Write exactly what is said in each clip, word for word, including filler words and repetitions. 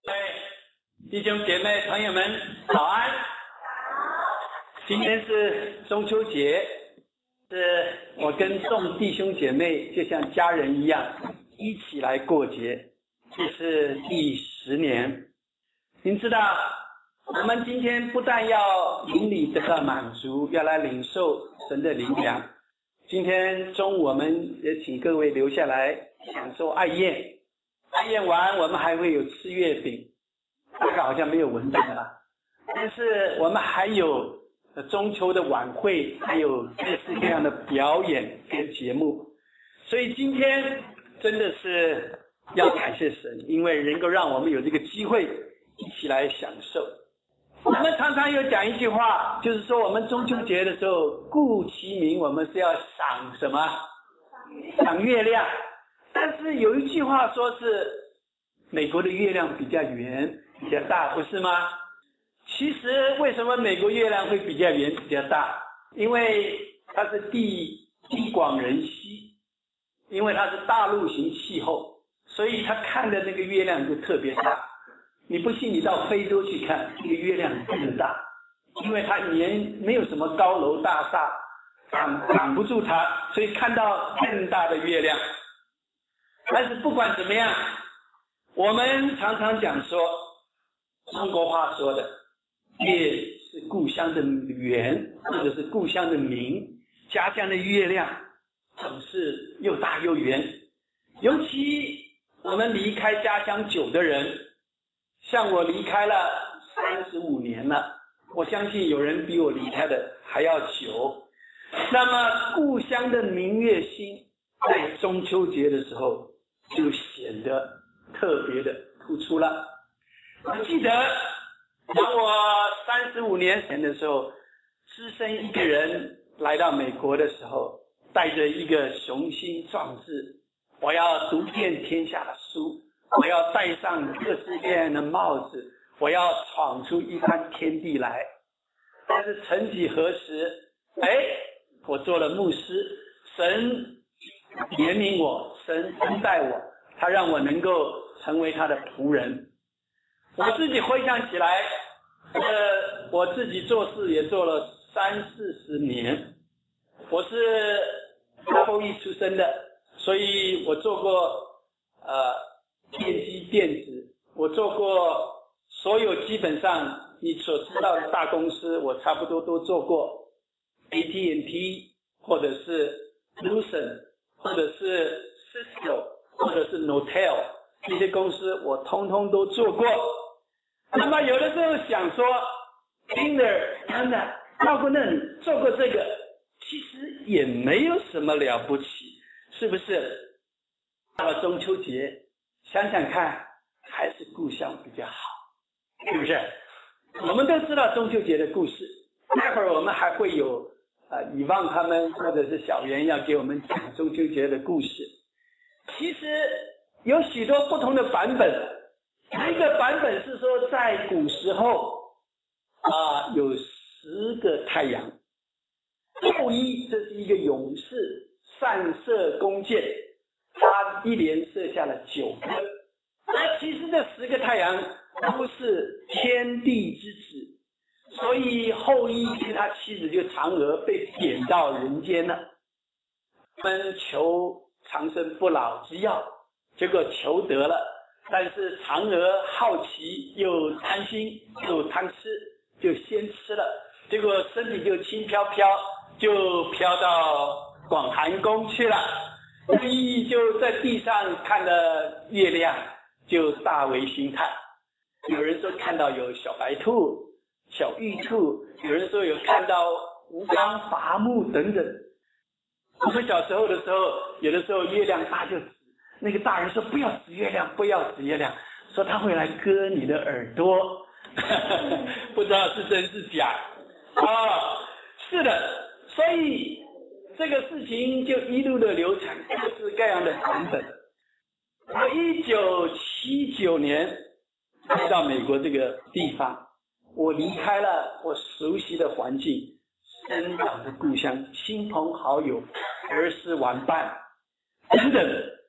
各位弟兄姐妹朋友们早安。今天是中秋节，是我跟众弟兄姐妹就像家人一样一起来过节，这是第十年。您知道我们今天不但要灵里得到满足，要来领受神的灵粮，今天中午我们也请各位留下来享受爱宴，爱宴完我们还会有吃月饼，大概好像没有文旦吧，但是我们还有中秋的晚会，还有各式各样的表演跟节目，所以今天真的是要感谢神，因为能够让我们有这个机会一起来享受。我们常常有讲一句话，就是说我们中秋节的时候顾其名，我们是要赏什么？赏月亮。但是有一句话说是美国的月亮比较圆比较大，不是吗？其实为什么美国月亮会比较圆比较大？因为它是地地广人稀，因为它是大陆型气候，所以它看的那个月亮就特别大。你不信你到非洲去看，这个月亮更大，因为它连没有什么高楼大厦挡挡不住它，所以看到更大的月亮。但是不管怎么样，我们常常讲说，中国话说的月是故乡的圆，或者是故乡的明，家乡的月亮总是又大又圆。尤其我们离开家乡久的人，像我离开了三十五年了，我相信有人比我离开的还要久。那么故乡的明月星在中秋节的时候就显得特别的突出了。我记得当我三十五年前的时候，只身一个人来到美国的时候，带着一个雄心壮志，我要读遍天下的书，我要戴上各式各样的帽子，我要闯出一番天地来。但是曾几何时，哎，我做了牧师，神怜悯我，神恩待我，他让我能够成为他的仆人。我自己回想起来，呃，我自己做事也做了三四十年。我是大后裔出身的，所以我做过呃电机电子，我做过所有基本上你所知道的大公司，我差不多都做过。A T and T 或者是 Lucent 或者是 Cisco 或者是 Nortel 这些公司我通通都做过。那么有的时候想说听了真的到过那里做过这个，其实也没有什么了不起，是不是？到了中秋节想想看，还是故乡比较好，是不是？我们都知道中秋节的故事，待会儿我们还会有呃以望他们或者是小袁要给我们讲中秋节的故事。其实有许多不同的版本，一个版本是说在古时候啊、呃、有十个太阳，后羿这是一个勇士，善射弓箭，他一连射下了九个。那其实这十个太阳都是天地之子，所以后羿跟他妻子就嫦娥被贬到人间了，他们求长生不老之药，结果求得了，但是嫦娥好奇又贪心又贪吃，就先吃了，结果身体就轻飘飘，就飘到广寒宫去了。后羿就在地上看了月亮，就大为惊叹。有人说看到有小白兔、小玉兔，有人说有看到吴刚伐木等等。我们小时候的时候，有的时候月亮大就指，那个大人说不要指月亮，不要指月亮，说他会来割你的耳朵。不知道是真是假啊？是的，所以这个事情就一路的流传，各式各样的版本。我一九七九年来到美国这个地方，我离开了我熟悉的环境，生长的故乡，亲朋好友，儿时玩伴等等。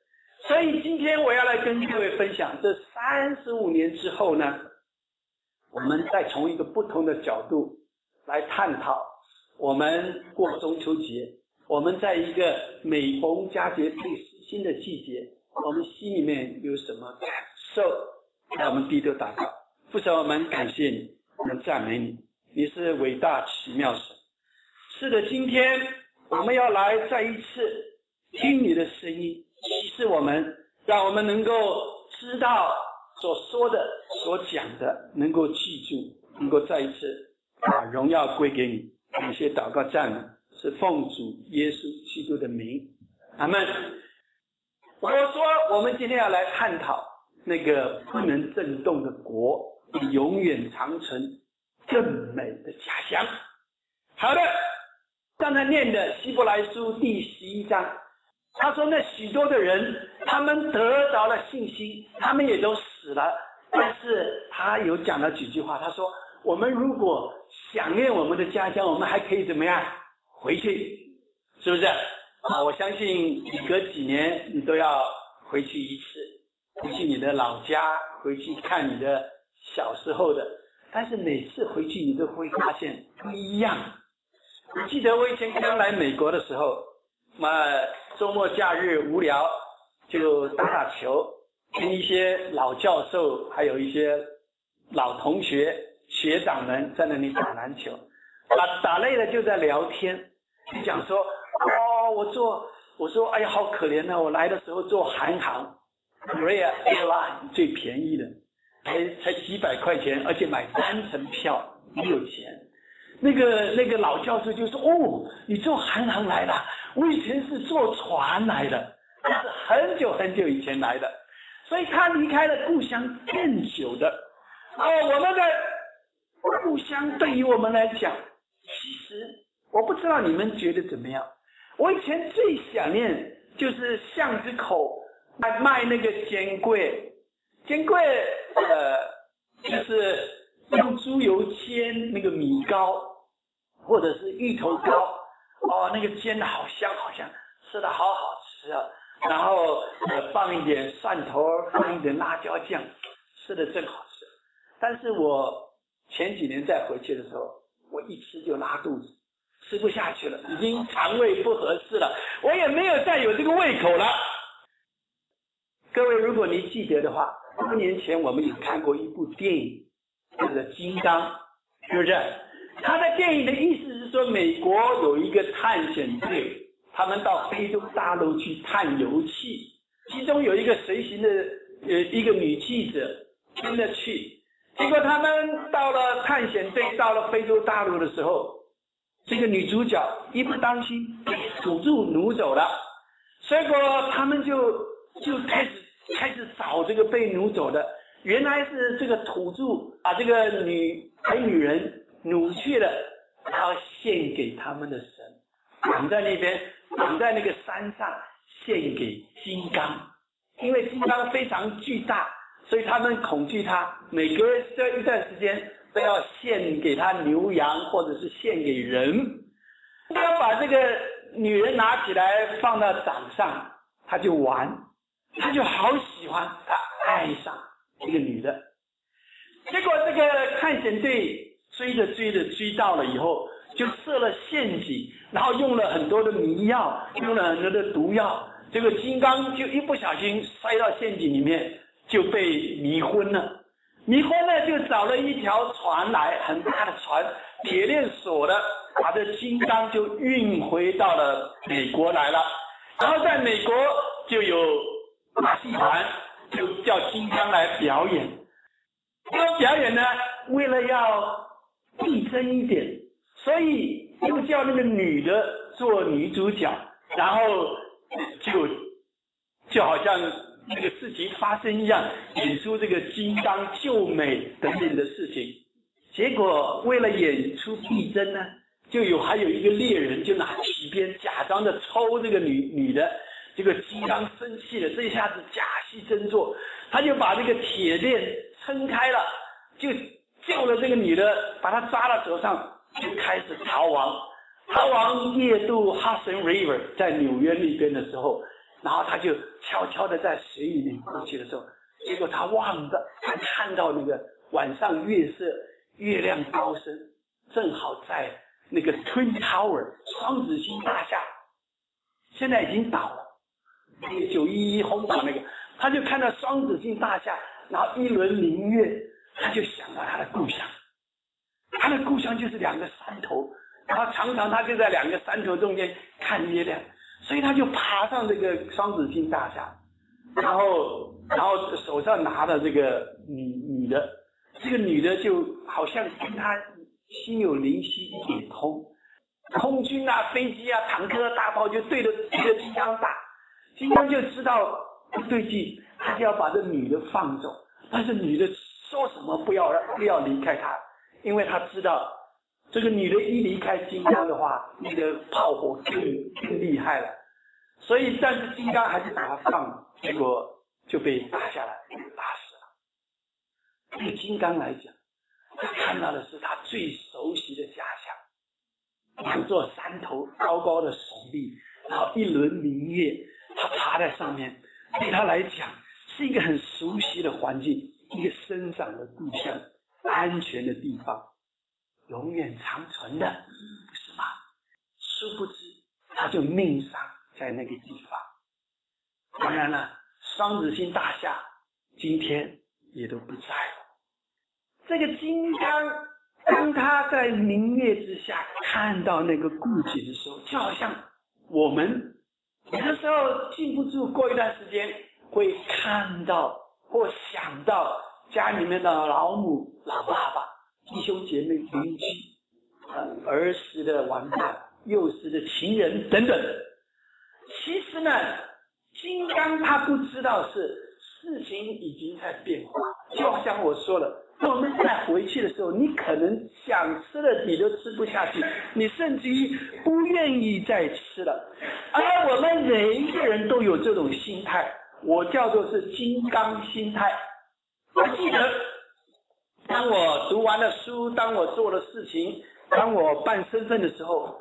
所以今天我要来跟各位分享，这三十五年之后呢，我们再从一个不同的角度来探讨，我们过中秋节，我们在一个每逢佳节倍思亲的季节，我们心里面有什么感受？让我们低头祷告。父神，我们感谢你，我们赞美你，你是伟大奇妙神。是的，今天我们要来再一次听你的声音，启示我们，让我们能够知道所说的所讲的，能够记住，能够再一次把荣耀归给你。感谢祷告赞美，是奉主耶稣基督的名，阿们。我说我们今天要来探讨那个不能震动的国，永远长存更美的家乡。好的，刚才念的希伯来书第十一章，他说那许多的人他们得着了信心，他们也都死了，但是他有讲了几句话，他说我们如果想念我们的家乡，我们还可以怎么样回去，是不是啊？我相信你隔几年你都要回去一次，回去你的老家，回去看你的小时候的，但是每次回去你都会发现不一样。我记得我以前刚来美国的时候，嘛周末假日无聊就打打球，跟一些老教授还有一些老同学学长们在那里打篮球，打打累了就在聊天，就讲说哦，我做我说哎呀好可怜啊，我来的时候坐韩航 Korea Airline 最便宜的，才才几百块钱，而且买单程票没有钱。那个那个老教授就说哦，你坐韩航来了，我以前是坐船来的，那是很久很久以前来的，所以他离开了故乡更久的。哦，我们的故乡对于我们来讲，其实我不知道你们觉得怎么样。我以前最想念就是巷子口卖卖那个煎桂，煎桂呃就是用猪油煎那个米糕或者是芋头糕，哦，那个煎的好香好香，吃的好好吃啊。然后呃放一点蒜头，放一点辣椒酱，吃的真好吃。但是我前几年再回去的时候，我一吃就拉肚子，吃不下去了，已经肠胃不合适了，我也没有再有这个胃口了。各位，如果你记得的话，多年前我们有看过一部电影，叫做《金刚》，是不是？他的电影的意思是说，美国有一个探险队，他们到非洲大陆去探油气，其中有一个随行的呃一个女记者跟着去，结果他们到了探险队到了非洲大陆的时候，这个女主角一不当心被土著掳走了，结果他们就就开始开始找这个被掳走的，原来是这个土著把这个女白女人掳去了，然后献给他们的神，绑在那边，绑在那个山上，献给金刚。因为金刚非常巨大，所以他们恐惧他，每隔这一段时间都要献给他牛羊，或者是献给人。要把这个女人拿起来放到掌上，他就玩，他就好喜欢，他爱上这个女的。结果这个探险队追着追着追到了以后，就设了陷阱，然后用了很多的迷药，用了很多的毒药，这个金刚就一不小心摔到陷阱里面，就被迷昏了。迷昏了就找了一条船来，很大的船，铁链锁的，把这金刚就运回到了美国来了。然后在美国就有马戏团，就叫金刚来表演。这个表演呢，为了要逼真一点，所以又叫那个女的做女主角，然后就就好像那个事情发生一样，演出这个金刚救美等等的事情。结果为了演出逼真呢，就有还有一个猎人就拿皮鞭假装的抽这个女女的，这个金刚生气了，这一下子假戏真做，他就把这个铁链撑开了，就救了这个女的，把她抓到手上，就开始逃亡。逃亡夜渡 Hudson River， 在纽约那边的时候， 然后他就悄悄的在水里面过去的时候，结果他望着，他看到那个晚上月色，月亮高升，正好在那个 Twin Tower 双子星大厦，现在已经倒了，那个九一一轰倒那个，他就看到双子星大厦，然后一轮明月，他就想到他的故乡，他的故乡就是两个山头，然后常常他就在两个山头中间看月亮，所以他就爬上这个双子星大厦，然后然后手上拿的这个女女的，这个女的就好像跟他心有灵犀一点通，空军啊、飞机啊、坦克啊、大炮就对着对着金刚打，金刚就知道不对劲，他就要把这女的放走，但是女的说什么不要不要离开他，因为他知道这个女的一离开金刚的话，那个炮火更更厉害了，所以但是金刚还是把他放，结果就被打下来，打死了。对金刚来讲，他看到的是他最熟悉的家乡，两座山头高高的耸立，然后一轮明月，他爬在上面，对他来讲是一个很熟悉的环境，一个生长的故乡，安全的地方，永远长存的，不是吗？殊不知他就命丧在那个地方。当然了，双子星大厦今天也都不在了。这个金刚当他在明月之下看到那个故景的时候，就好像我们有的时候禁不住过一段时间会看到或想到家里面的老母、老爸爸、弟兄姐妹、邻居、呃、儿时的玩伴、幼时的情人等等。其实呢，金刚他不知道是事情已经在变化，就好像我说了，我们再回去的时候，你可能想吃的你都吃不下去，你甚至于不愿意再吃了。而我们每一个人都有这种心态，我叫做是金刚心态。我记得当我读完了书，当我做了事情，当我办身份的时候，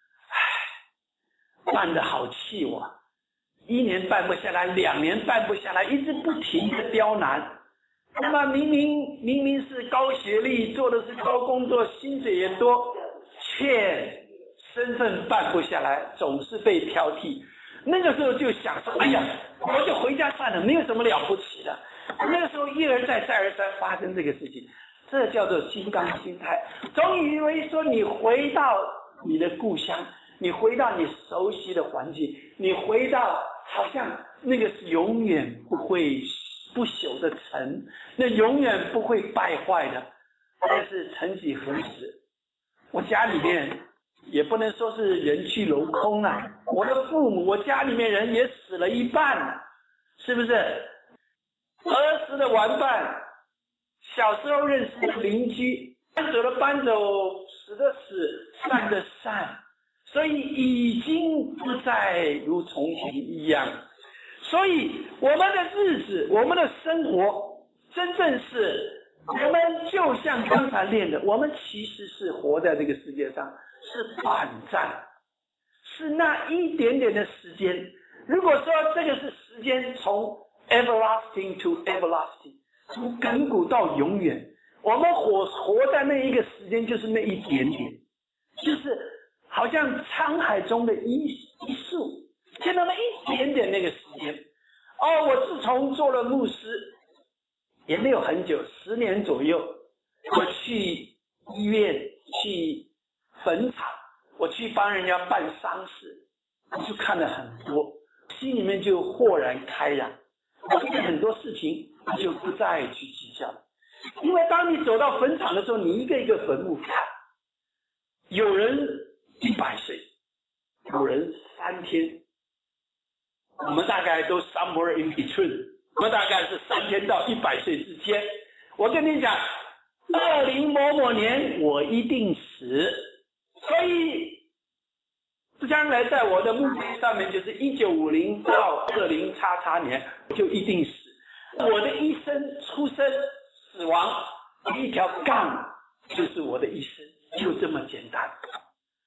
唉，办得好气我，一年办不下来，两年办不下来，一直不停的刁难。那么明明明明是高学历，做的是高工作，薪水也多，却身份办不下来，总是被挑剔。那个时候就想说，哎呀，我就回家算了，没有什么了不起的。那个时候一而再再而三发生这个事情，这叫做金刚心态。总以为说你回到你的故乡，你回到你熟悉的环境，你回到好像那个是永远不会不朽的城，那永远不会败坏的。但是曾几何时，我家里面也不能说是人去楼空啊，我的父母，我家里面人也死了一半了，是不是？儿时的玩伴，小时候认识的邻居，搬走了搬走，死的死，散的散，所以已经不再如从前一样。所以我们的日子，我们的生活，真正是我们就像刚才练的，我们其实是活在这个世界上，是短暂，是那一点点的时间。如果说这个是时间从 everlasting to everlasting， 从亘古到永远，我们活活在那一个时间就是那一点点，就是好像沧海中的一一粟，就那么一点点那个时间。哦，我自从做了牧师也没有很久，十年左右，我去医院，去坟场，我去帮人家办丧事，我就看了很多，心里面就豁然开朗。我对很多事情就不再去计较了，因为当你走到坟场的时候，你一个一个坟墓看，有人一百岁，有人三天，我们大概都 somewhere in between， 我们大概是三天到一百岁之间。我跟你讲，二零某某年我一定死，所以将来在我的墓碑上面就是一九五零到二零叉叉年就一定死。我的一生出生死亡一条杠就是我的一生，就这么简单。这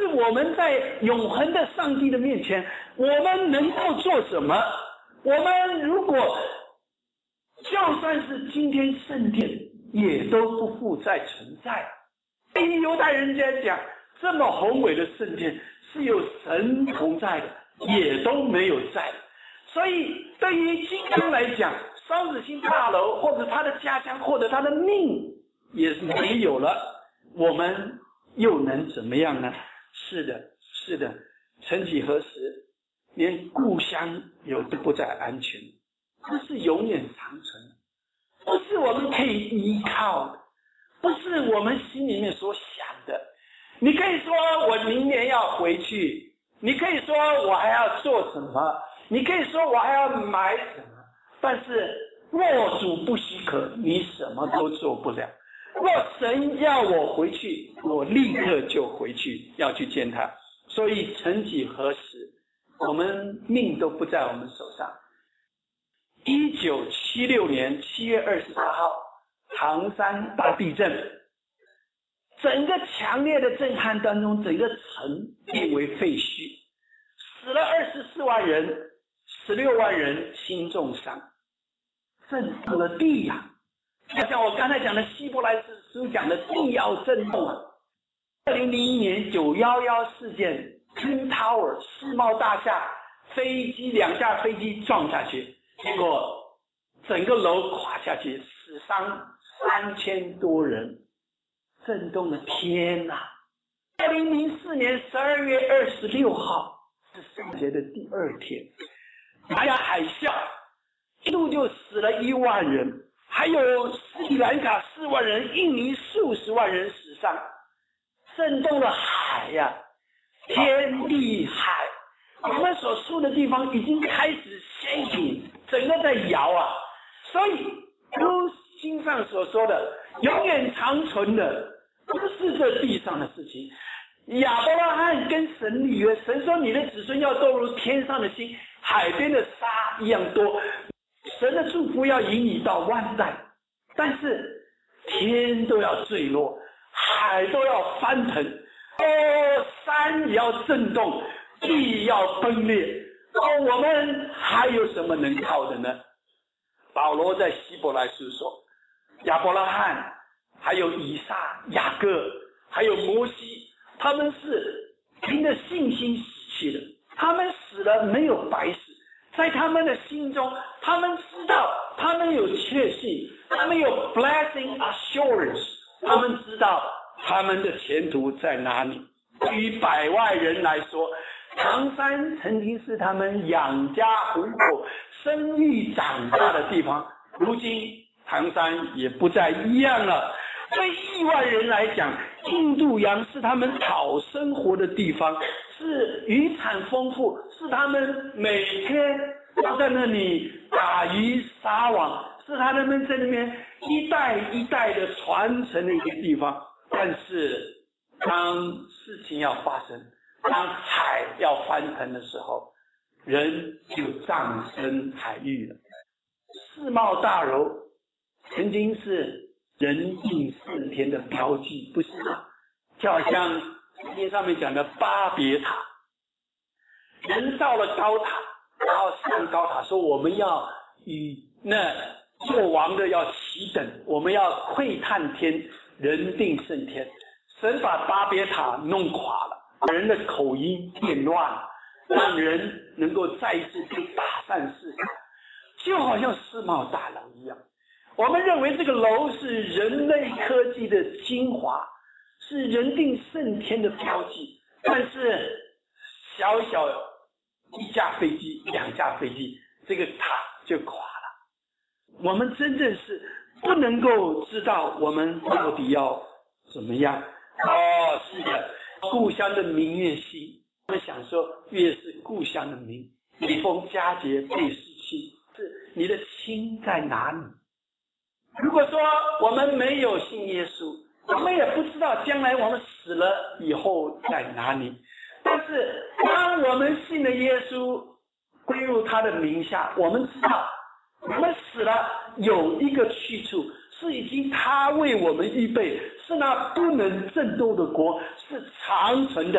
是我们在永恒的上帝的面前，我们能够做什么？我们如果就算是今天圣殿也都不复再存在。对于犹太人来讲，这么宏伟的圣殿是有神同在的，也都没有在。所以对于金刚来讲，双子星大楼或者他的家乡或者他的命也没有了，我们又能怎么样呢？是的，是的，曾几何时，连故乡有都不再安全，不是永远长存，不是我们可以依靠的，不是我们心里面所想的。你可以说我明年要回去，你可以说我还要做什么，你可以说我还要买什么，但是若主不许可，你什么都做不了。若神要我回去，我立刻就回去，要去见他。所以曾几何时，我们命都不在我们手上。一九七六年七月二十八号，唐山大地震，整个强烈的震撼当中，整个城变为废墟，死了二十四万人，十六万人轻重伤，震动了地呀、啊！像我刚才讲的希伯来书讲的地要震动啊。二零零一年九一一事件 Twin Tower 世贸大厦，飞机两架飞机撞下去，结果整个楼垮下去，死伤三千多人，震动了天哪！二零零四年十二月二十六号是圣节的第二天，南亚海啸一度就死了一万人，还有斯里兰卡四万人，印尼数十万人死伤，震动了海呀、啊，天地海，我们所住的地方已经开始 shaking， 整个在摇啊。所以如经上所说的，永远长存的不是这地上的事情。亚伯拉罕跟神立约，神说你的子孙要都如天上的星，海边的沙一样多，神的祝福要引你到万代。但是天都要坠落，海都要翻腾，哦，山也要震动，地要崩裂，哦，我们还有什么能靠的呢？保罗在希伯来书说，亚伯拉罕还有以撒、雅各还有摩西，他们是凭着信心死去的，他们死了没有白死，在他们的心中，他们知道，他们有确信，他们有 blessing assurance， 他们知道他们的前途在哪里。对于百万人来说，唐山曾经是他们养家糊口、生育长大的地方，如今唐山也不再一样了。对亿万人来讲，印度洋是他们讨生活的地方，是渔产丰富，是他们每天都在那里打鱼撒网，是他们在那边一代一代的传承的一个地方。但是当事情要发生，当海要翻腾的时候，人就葬身海域了。世贸大楼曾经是人定胜天的标记，不是吗？就好像圣经上面讲的巴别塔，人到了高塔，然后上高塔说我们要与那做王的要齐等，我们要窥探天，人定胜天。神把巴别塔弄垮了，人的口音变乱了，让人能够再一次去打散世界，就好像世贸大楼一样。我们认为这个楼是人类科技的精华，是人定胜天的标记，但是小小一架飞机、两架飞机，这个塔就垮了。我们真正是不能够知道我们到底要怎么样。哦，是的，故乡的名越新，我们想说越是故乡的名，每逢佳节倍思亲，是你的亲在哪里？如果说我们没有信耶稣，我们也不知道将来我们死了以后在哪里。但是当我们信了耶稣，归入他的名下，我们知道我们死了有一个去处，是已经他为我们预备，是那不能震动的国，是长存的，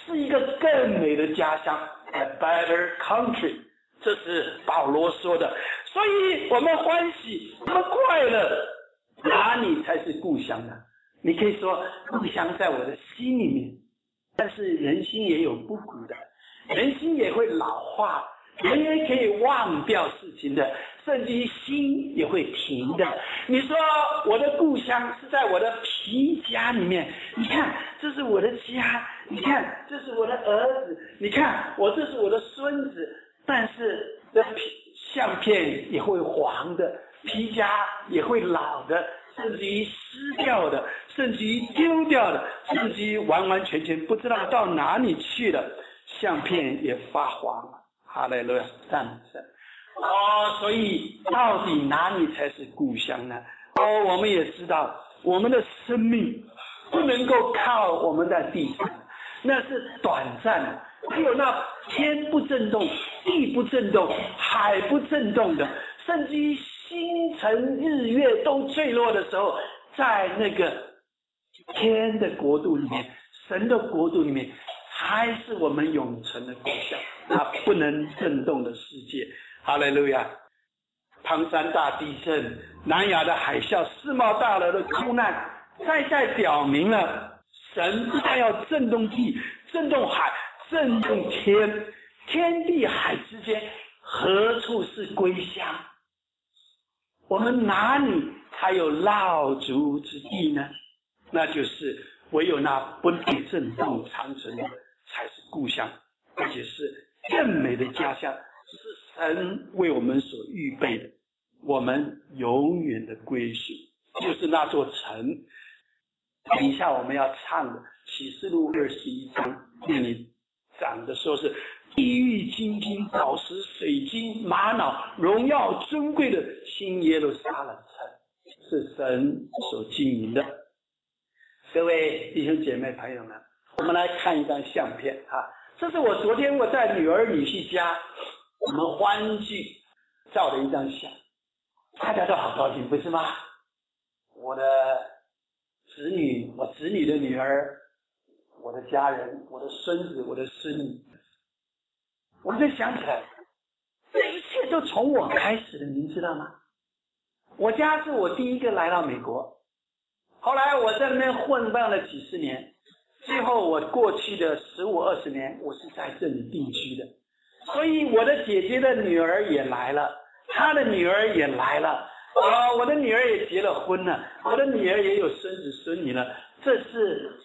是一个更美的家乡 ，a better country。这是保罗说的，所以我们欢喜，我们快乐，哪里才是故乡呢？你可以说故乡在我的心里面，但是人心也有不古的，人心也会老化，人也可以忘掉事情的，甚至于心也会停的。你说我的故乡是在我的皮夹里面，你看这是我的家，你看这是我的儿子，你看我这是我的孙子，但是这皮相片也会黄的，皮夹也会老的，甚至于湿掉的，甚至于丢掉的，甚至于完完全全不知道到哪里去了，相片也发黄了。哈利路亚，赞美神。哦，所以到底哪里才是故乡呢？哦，我们也知道我们的生命不能够靠我们在地上，那是短暂的，只有那天不震动，地不震动，海不震动的，甚至于星辰日月都坠落的时候，在那个天的国度里面，神的国度里面，还是我们永存的故乡，那不能震动的世界。哈利路亚！唐山大地震、南亚的海啸、世贸大楼的空难，再再表明了神不但要震动地、震动海、震动天，天地海之间何处是归乡？我们哪里才有落足之地呢？那就是唯有那不被震动长存的才是故乡，而且是更美的家乡，是神为我们所预备的，我们永远的归属就是那座城。等一下我们要唱的启示录二十一章，那里讲的说是地狱金金宝石水晶玛瑙荣耀尊贵的新耶路撒冷城，是神所经营的。各位弟兄姐妹朋友们，我们来看一张相片啊，这是我昨天我在女儿女婿家我们欢聚照的一张相，大家都好高兴，不是吗？我的子女，我子女的女儿，我的家人，我的孙子，我的孙女，我就想起来，这一切都从我开始的，您知道吗？我家是我第一个来到美国，后来我在那边混荡了几十年，最后我过去的十五二十年，我是在这里定居的。所以我的姐姐的女儿也来了，她的女儿也来了，呃，我的女儿也结了婚了，我的女儿也有孙子孙女了。这是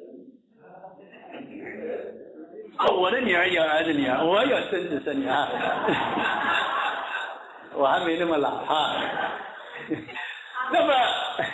哦，我的女儿有儿子女儿，我有孙子孙女啊，我还没那么老啊。那么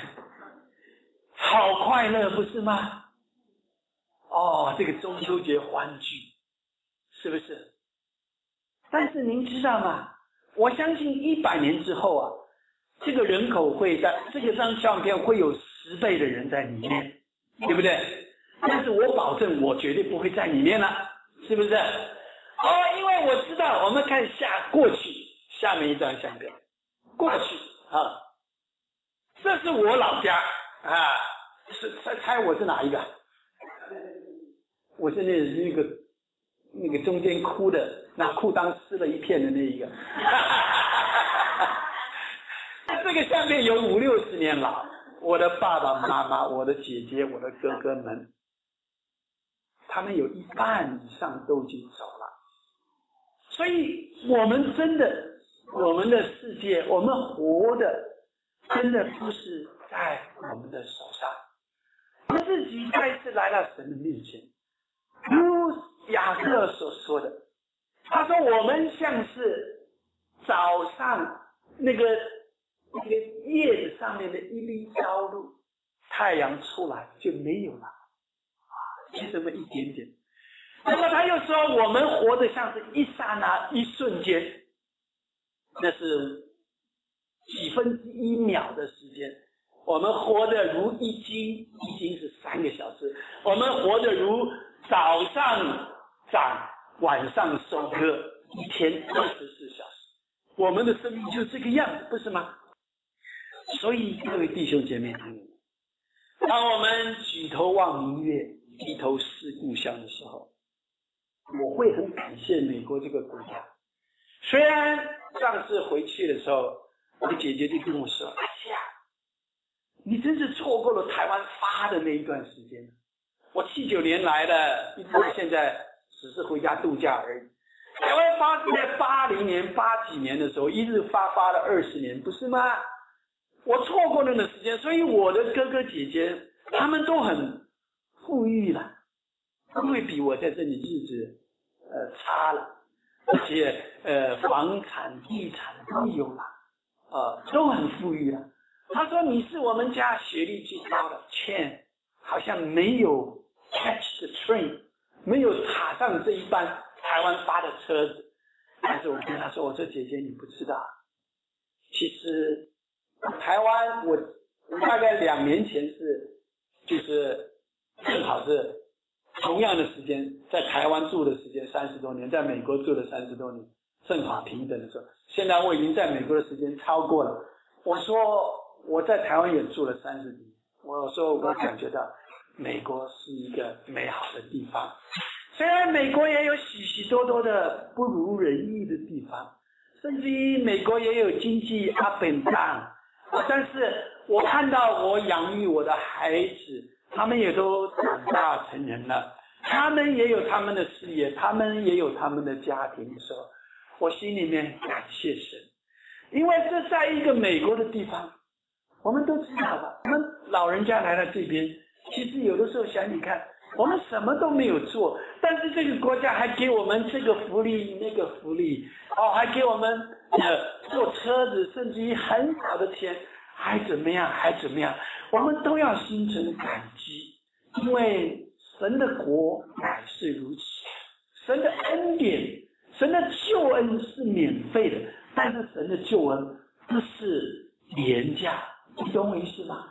好快乐不是吗？哦，这个中秋节欢聚，是不是？但是您知道吗？我相信一百年之后啊，这个人口会在这个张相片会有十倍的人在里面，对不对？但是我保证我绝对不会在里面了，是不是？哦，因为我知道，我们看下过去下面一张相片，过去啊，这是我老家啊，是猜猜我是哪一个？我是那那个那个中间哭的，那裤裆湿了一片的那一个。这个相片有五六十年了，我的爸爸妈妈、我的姐姐、我的哥哥们，他们有一半以上都已经走了。所以我们真的，我们的世界，我们活的真的不是在我们的手上，我们自己再一次来到神的面前，如雅各所说的，他说我们像是早上那个那个叶子上面的一粒朝露，太阳出来就没有了啊，就这么一点点。那么他又说我们活得像是一刹那一瞬间，那是几分之一秒的时间，我们活得如一斤，一斤是三个小时，我们活得如早上长晚上收割，一天二十四小时，我们的生命就这个样子，不是吗？所以各位弟兄姐妹朋友，当我们举头望明月，低头思故乡的时候， 我会很感谢美国这个国家。虽然上次回去的时候，我的姐姐就跟我说：“哎呀，你真是错过了台湾发的那一段时间。我七九年来的，一直到现在只是回家度假而已。台湾发是在八零年、八几年的时候，一直发发了二十年，不是吗？我错过那个时间，所以我的哥哥姐姐他们都很富裕了，不会比我在这里日子呃差了，而且呃房产、地产都有了，呃都很富裕了。他说你是我们家学历最高的，欠好像没有 catch the train， 没有踏上这一班台湾发的车子。但是我跟他说，我说姐姐你不知道，其实台湾我我大概两年前是就是正好是同样的时间，在台湾住的时间三十多年，在美国住了三十多年，正好平等的时候。现在我已经在美国的时间超过了。我说我在台湾也住了三十几年，我说我感觉到美国是一个美好的地方。虽然美国也有许许多多的不如人意的地方，甚至于美国也有经济 up and down， 但是我看到我养育我的孩子，他们也都长大成人了，他们也有他们的事业，他们也有他们的家庭的时候，我心里面感谢神。因为这在一个美国的地方，我们都知道吧，我们老人家来到这边，其实有的时候想你看，我们什么都没有做，但是这个国家还给我们这个福利那个福利，哦，还给我们呃坐车子，甚至于很少的钱，还怎么样还怎么样，我们都要心存感激，因为神的国乃是如此，神的恩典，神的救恩是免费的，但是神的救恩不是廉价，你懂我意思吗？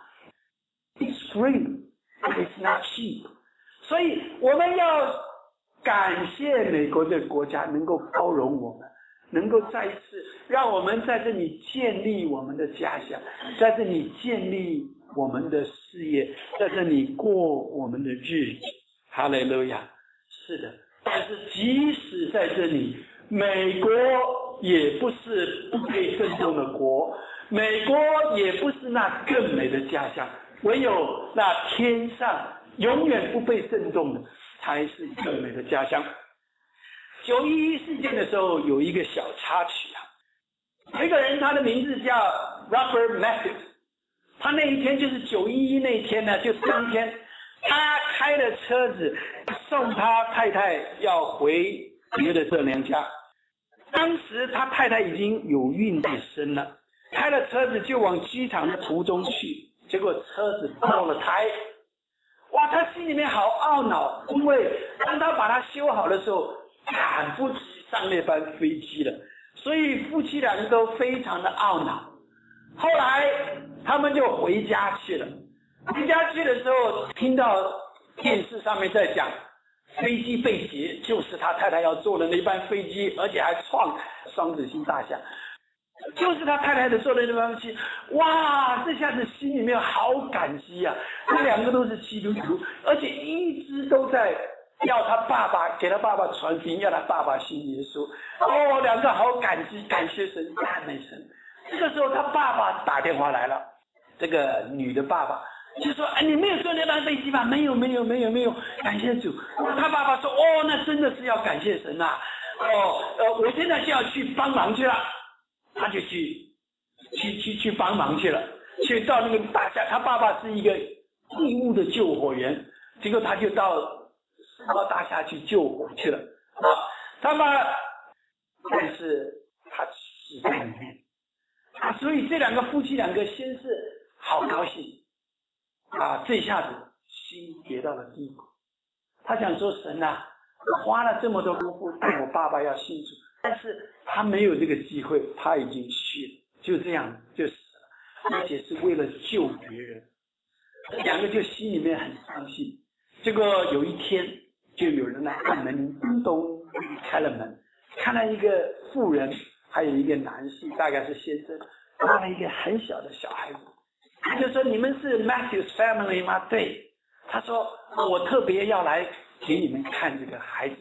It's free, it's not cheap。 所以我们要感谢美国这个国家能够包容我们，能够再一次让我们在这里建立我们的家乡，在这里建立我们的事业，在这里过我们的日子。哈利路亚。是的，但是即使在这里，美国也不是不被尊重的国，美国也不是那更美的家乡，唯有那天上永远不被震动的才是更美的家乡。九一一事件的时候有一个小插曲啊，有一个人他的名字叫 Robert Matthews， 他那一天就是九一一那一天呢，就当天他开了车子送他太太要回约的这娘家。当时他太太已经有孕在身了，开了车子就往机场的途中去，结果车子爆了胎。哇，他心里面好懊恼，因为当他把它修好的时候，赶不及上那班飞机了，所以夫妻两个都非常的懊恼。后来他们就回家去了，回家去的时候听到电视上面在讲飞机被劫，就是他太太要坐的那班飞机，而且还创双子星大厦，就是他太太的坐的那班飞机。哇，这下子心里面好感激啊！这两个都是基督徒，而且一直都在要他爸爸给他爸爸传福音，要他爸爸信耶稣。哦，两个好感激，感谢神，赞美神。这个时候他爸爸打电话来了，这个女的爸爸就说：“哎，你没有坐那班飞机吧？”“没有，没有，没有，没有，感谢主。”他爸爸说：“哦，那真的是要感谢神呐、啊！哦，呃，我现在就要去帮忙去了。”他就去去去去帮忙去了，去到那个大厦。他爸爸是一个义务的救火员，结果他就到世贸大厦去救火去了啊。他爸，但是他死在里面啊，所以这两个夫妻两个先是好高兴啊，这下子心跌到了低谷。他想说：“神啊，我花了这么多功夫带我爸爸要信主，但是他没有这个机会，他已经去了，就这样就死了，而且是为了救别人。”两个就心里面很伤心。结果有一天，就有人来按门，叮咚开了门，看到一个妇人，还有一个男士，大概是先生，拉了一个很小的小孩子。他就说：“你们是 Matthews family 吗？”“对。”他说：“我特别要来给你们看这个孩子。”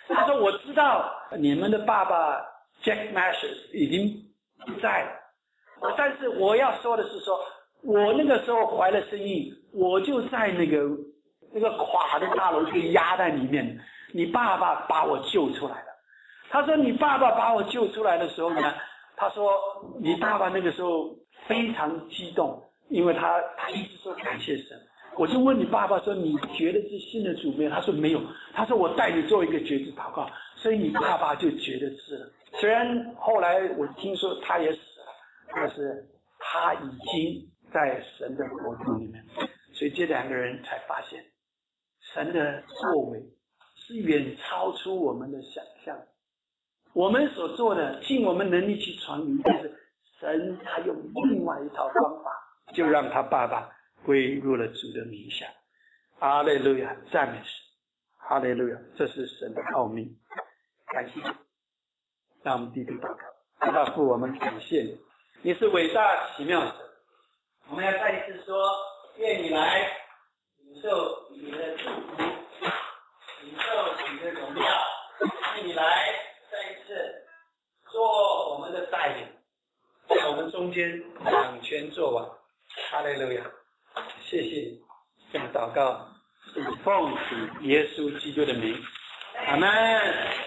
他说我知道你们的爸爸 Jack Masters 已经不在了，但是我要说的是说，我那个时候怀了身孕，我就在那个那个垮的大楼被压在里面，你爸爸把我救出来了。他说你爸爸把我救出来的时候呢，他说你爸爸那个时候非常激动，因为他他一直说感谢神。我就问你爸爸说你觉得是信的主没有？他说没有。他说我带你做一个决志祷告，所以你爸爸就觉得是了。虽然后来我听说他也死了，但是他已经在神的国度里面，所以这两个人才发现神的作为是远超出我们的想象。我们所做的尽我们能力去传扬，但是神他用另外一套方法，就让他爸爸归入了主的名下。哈利路亚，赞美神！哈利路亚，这是神的奥秘。感谢，让我们低头祷告。大父，我们感谢你，你是伟大奇妙神。我们要再一次说，愿你来领受你的祝福，领受你的荣耀，愿你来再一次做我们的带领，在我们中间掌权作王。哈利路亚，谢谢你，这样祷告是奉主耶稣基督的名，阿们。